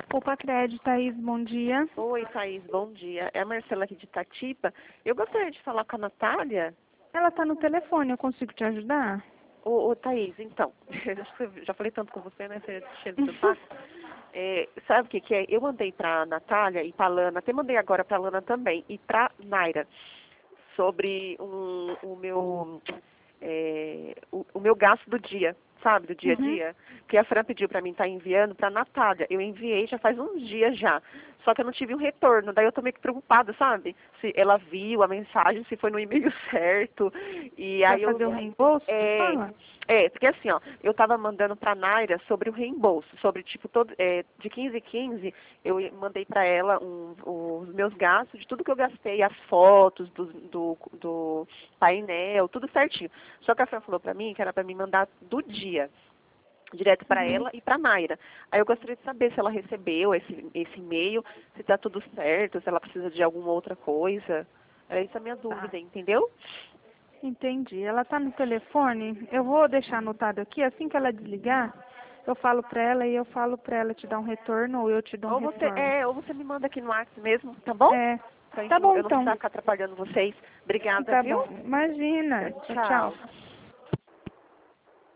Opa, Cred, Thaís, bom dia. Oi, Thaís, bom dia. É a Marcela aqui de Itatiba. Eu gostaria de falar com a Natália. Ela tá no telefone, eu consigo te ajudar? Ô, Thaís, então, já falei tanto com você, né? Você cheio do seu saco. Sabe o que que é? Eu mandei pra Natália e pra Lana, até mandei agora pra Lana também, e pra Naira, sobre o meu gasto do dia, sabe, do dia a Uhum. dia, que a Fran pediu para mim estar enviando para a Natália. Eu enviei já faz uns dias já, só que eu não tive um retorno, daí eu tô meio que preocupada, sabe, se ela viu a mensagem, se foi no e-mail certo, e Vai aí eu... fazer o reembolso, você fala? Porque assim, ó, eu tava mandando pra Naira sobre o reembolso, sobre, tipo, de 15 em 15, eu mandei pra ela os meus gastos, de tudo que eu gastei, as fotos do painel, tudo certinho. Só que a Fran falou pra mim que era pra me mandar do dia, direto para Uhum. ela e para Mayra. Aí eu gostaria de saber se ela recebeu esse e-mail, se está tudo certo, se ela precisa de alguma outra coisa. Era essa a minha Tá. dúvida, entendeu? Entendi. Ela tá no telefone. Eu vou deixar anotado aqui, assim que ela desligar, eu falo pra ela e eu falo pra ela te dar um retorno ou eu te dou um retorno. Ou você me manda aqui no WhatsApp mesmo, tá bom? É. Pra Tá gente bom eu não precisar então. ficar atrapalhando vocês. Obrigada, Tá viu? bom. Imagina. Tchau, Tchau. tchau.